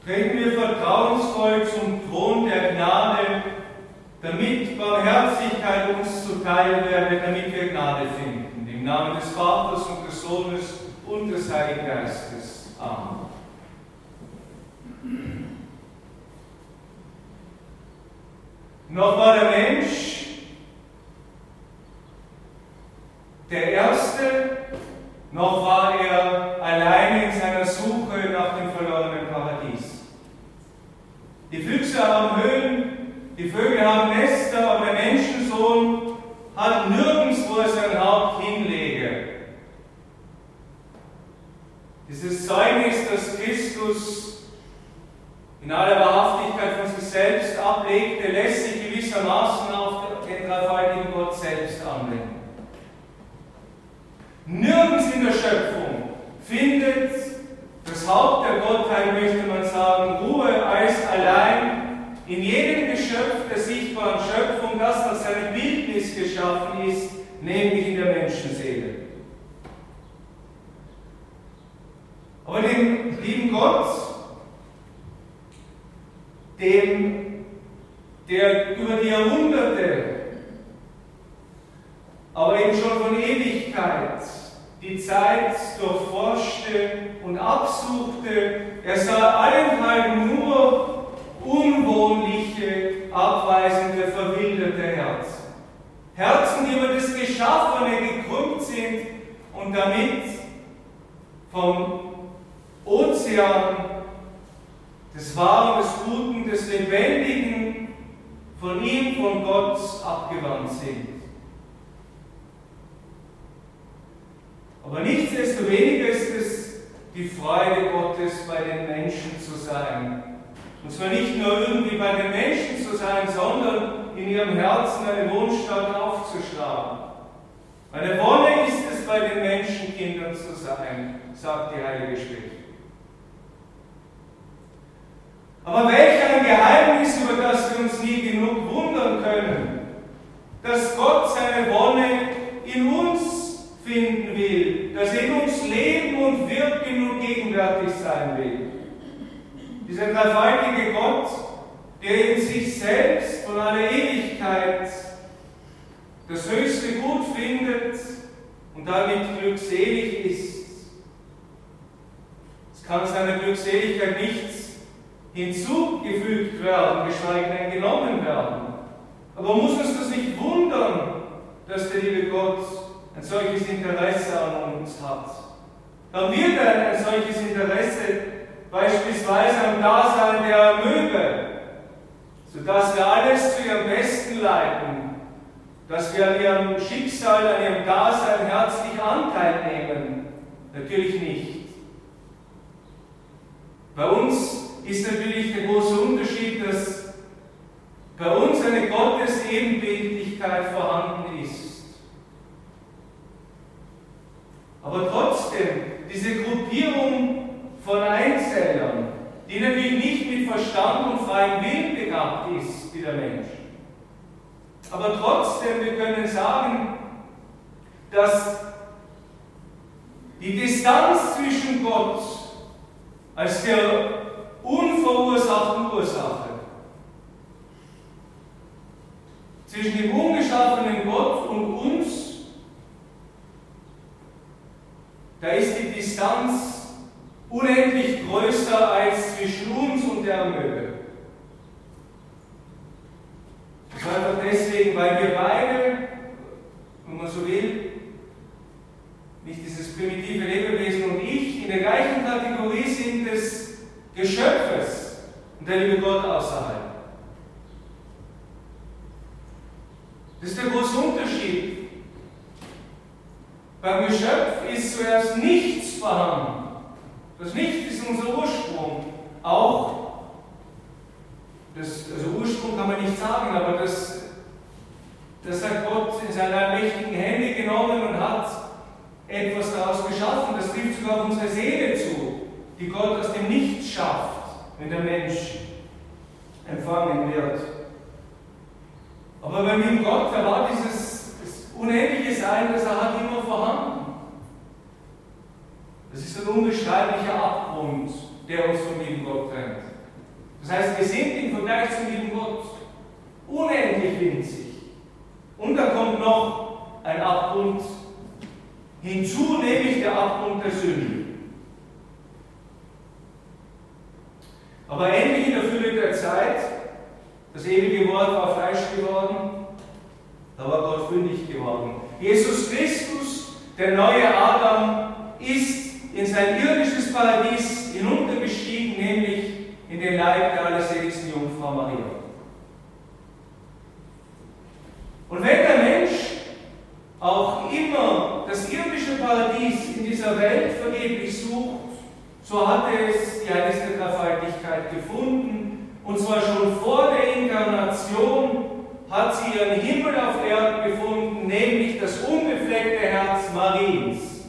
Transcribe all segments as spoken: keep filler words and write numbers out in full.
treten wir vertrauensvoll zum Thron der Gnade, damit Barmherzigkeit uns zuteil werde, damit wir Gnade finden. Im Namen des Vaters und des Sohnes und des Heiligen Geistes. Amen. Noch war der Mensch der Erste, noch war er alleine in seiner Suche nach dem verlorenen Paradies. Die Füchse haben Höhlen, die Vögel haben Nester, aber der Menschensohn hat nirgends, wo er sein Haupt hinlege. Dieses Zeugnis, das Christus in aller Wahrhaftigkeit von sich selbst ablegte, lässt sich gewissermaßen auf den dreifaltigen Gott selbst anwenden. Nirgends in der Schöpfung findet das Haupt der Gottheit, möchte man sagen, Ruhe als allein in jedem Geschöpf der sichtbaren Schöpfung, das nach seinem Bildnis geschaffen ist, nämlich in der Menschenseele. Aber dem lieben Gott, dem, der über die Jahrhunderte, aber eben schon von Ewigkeit die Zeit durchforschte und absuchte, er sah allenthalben nur unwohnliche, abweisende, verwilderte Herzen. Herzen, die über das Geschaffene gekrümmt sind und damit vom Ozean des Wahren, des Guten, des Lebendigen, von ihm, von Gott abgewandt sind. Aber nichtsdestoweniger ist es die Freude Gottes, bei den Menschen zu sein. Und zwar nicht nur irgendwie bei den Menschen zu sein, sondern in ihrem Herzen eine Wohnstatt aufzuschlagen. Eine Wonne ist es, bei den Menschenkindern zu sein, sagt die Heilige Schrift. Aber welch ein Geheimnis, über das wir uns nie genug wundern können, dass Gott seine Wonne in uns finden will, dass er in uns leben und wirken und gegenwärtig sein will. Dieser dreifaltige Gott, der in sich selbst von aller Ewigkeit das höchste Gut findet und damit glückselig ist. Es kann seiner Glückseligkeit nichts hinzugefügt werden, geschweige denn genommen werden. Aber muss uns das nicht wundern, dass der liebe Gott ein solches Interesse an uns hat? Dann wird er ein solches Interesse beispielsweise am Dasein der Amöbe, sodass wir alles zu ihrem Besten leiten, dass wir an ihrem Schicksal, an ihrem Dasein herzlich Anteil nehmen? Natürlich nicht. Bei uns ist natürlich der große Unterschied, dass bei uns eine Gottesebenbildlichkeit vorhanden ist. Aber trotzdem, diese Gruppierung von Einzellern, die natürlich nicht mit Verstand und freiem Willen begabt ist, wie der Mensch. Aber trotzdem, wir können sagen, dass die Distanz zwischen Gott als der unverursachten Ursache, zwischen dem ungeschaffenen Gott und uns, da ist die Distanz unendlich größer als zwischen uns und der Amöbe. Das war einfach deswegen, weil wir beide, wenn man so will, nicht dieses primitive Lebewesen und ich, in der gleichen Kategorie sind des Geschöpfes und der liebe Gott außerhalb. Das ist der große Unterschied. Beim Geschöpf ist zuerst nichts vorhanden. Das Nichts ist unser Ursprung. Auch, das, also Ursprung kann man nicht sagen, aber das, das hat Gott in seine allmächtigen Hände genommen und hat etwas daraus geschaffen. Das trifft sogar auf unsere Seele zu, die Gott aus dem Nichts schafft, wenn der Mensch empfangen wird. Aber beim lieben Gott, da war dieses unendliche Sein, das er hat, immer vorhanden. Das ist ein unbeschreiblicher Abgrund, der uns vom lieben Gott trennt. Das heißt, wir sind im Vergleich zum lieben Gott unendlich winzig. Und da kommt noch ein Abgrund hinzu, nämlich der Abgrund der Sünde. Aber endlich in der Fülle der Zeit, das ewige Wort war Fleisch geworden, da war Gott fündig geworden. Jesus Christus, der neue Adam, ist in sein irdisches Paradies hinuntergestiegen, nämlich in den Leib der allerseligsten Jungfrau Maria. Und wenn der Mensch auch immer das irdische Paradies in dieser Welt vergeblich sucht, so hatte es die heiligste Dreifaltigkeit gefunden, und zwar schon vor der Inkarnation hat sie ihren Himmel auf Erden gefunden, nämlich das unbefleckte Herz Mariens.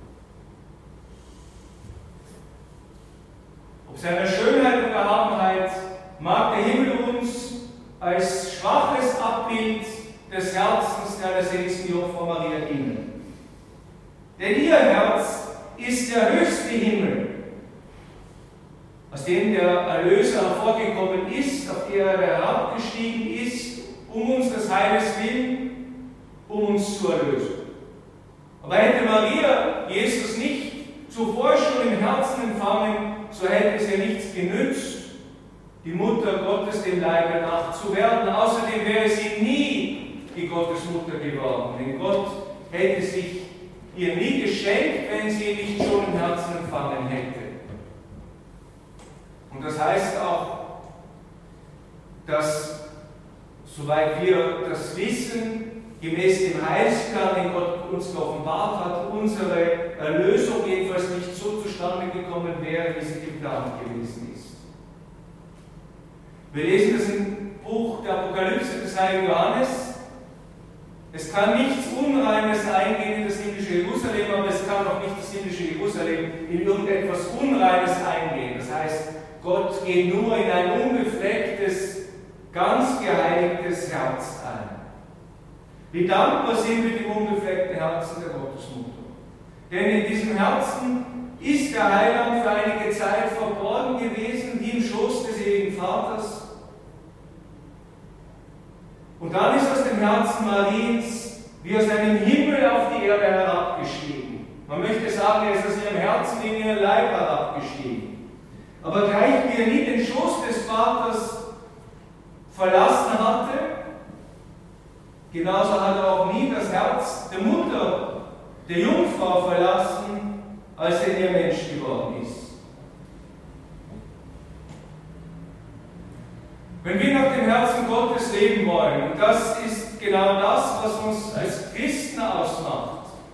Ob seiner Schönheit und Erhabenheit mag der Himmel uns als schwaches Abbild des Herzens der allerseligsten Jungfrau Maria dienen. Denn ihr Herz ist der höchste Himmel, aus dem der Erlöser hervorgekommen ist, auf der er herabgestiegen ist, um unseres Heiles willen, um uns zu erlösen. Aber hätte Maria Jesus nicht zuvor schon im Herzen empfangen, so hätte es ihr nichts genützt, die Mutter Gottes dem Leibe nach zu werden. Außerdem wäre sie nie die Gottesmutter geworden, denn Gott hätte sich ihr nie geschenkt, wenn sie ihn nicht schon im Herzen empfangen hätte. Und das heißt auch, dass, soweit wir das wissen, gemäß dem Heilsplan, den Gott uns geoffenbart hat, unsere Erlösung jedenfalls nicht so zustande gekommen wäre, wie sie geplant gewesen ist. Wir lesen das im Buch der Apokalypse des heiligen Johannes. Es kann nichts Unreines eingehen in das himmlische Jerusalem, aber es kann auch nicht das himmlische Jerusalem in irgendetwas Unreines eingehen. Das heißt, Gott geht nur in ein unbeflecktes, ganz geheiligtes Herz ein. Wie dankbar sind wir dem unbefleckten Herzen der Gottesmutter. Denn in diesem Herzen ist der Heiland für einige Zeit verborgen gewesen, wie im Schoß des ewigen Vaters. Und dann ist aus dem Herzen Mariens wie aus einem Himmel auf die Erde herabgestiegen. Man möchte sagen, er ist aus ihrem Herzen in ihren Leib herabgestiegen. Aber gleich wie er nie den Schoß des Vaters verlassen hatte, genauso hat er auch nie das Herz der Mutter, der Jungfrau verlassen, als er ihr Mensch geworden ist. Wenn wir nach dem Herzen Gottes leben wollen, und das ist genau das, was uns als Christen ausmacht,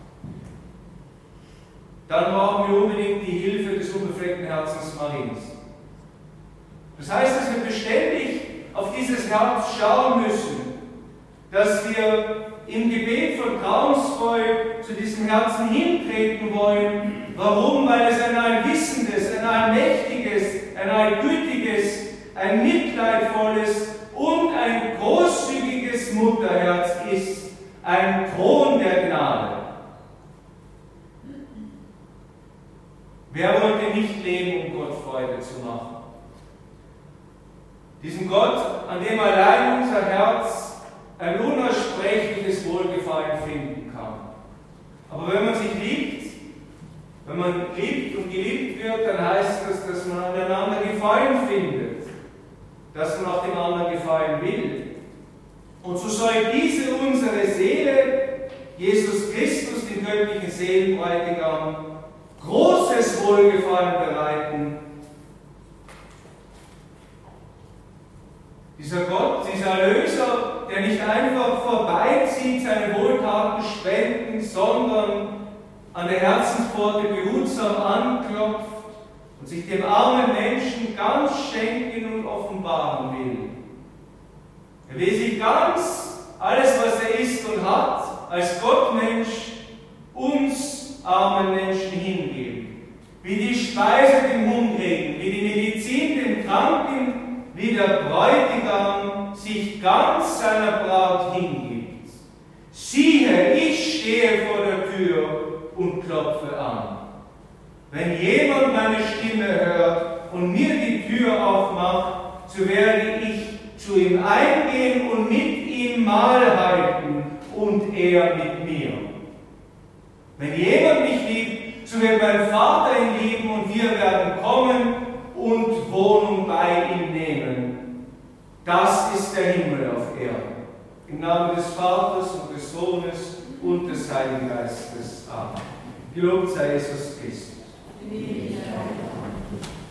dann brauchen wir unbedingt die Hilfe des unbefleckten Herzens Mariens. Das heißt, dass wir beständig auf dieses Herz schauen müssen, dass wir im Gebet vertrauensvoll zu diesem Herzen hintreten wollen. Warum? Weil es ein allwissendes, ein allmächtiges, ein allgütiges, ein mitleidvolles und ein großzügiges Mutterherz ist, ein Thron der Gnade. Wer wollte nicht leben, um Gott Freude zu machen? Diesen Gott, an dem allein unser Herz ein unaussprechliches Wohlgefallen finden kann. Aber wenn man sich liebt, wenn man liebt und geliebt wird, dann heißt das, dass man aneinander Gefallen findet, dass man auch dem anderen gefallen will. Und so soll diese unsere Seele, Jesus Christus, den göttlichen Seelenbräutigam, großes Wohlgefallen bereiten. Dieser Gott, dieser Erlöser, der nicht einfach vorbeizieht, seine Wohltaten spenden, sondern an der Herzenspforte behutsam anklopft und sich dem armen Menschen ganz schenken und offenbaren will. Er will sich ganz, alles was er ist und hat, als Gottmensch uns armen Menschen hingeben. Wie die Speise dem Hungrigen, wie die Medizin dem Kranken, wie der Bräutigam sich ganz seiner Braut hingibt. Siehe, ich stehe vor der Tür und klopfe an. Wenn jemand meine Stimme hört und mir die Tür aufmacht, so werde ich zu ihm eingehen und mit ihm Mahl halten und er mit mir. Wenn jemand mich liebt, so wird mein Vater ihn lieben und wir werden kommen und Wohnung bei ihm nehmen. Das ist der Himmel auf Erden. Im Namen des Vaters und des Sohnes und des Heiligen Geistes. Amen. Gelobt sei Jesus Christus.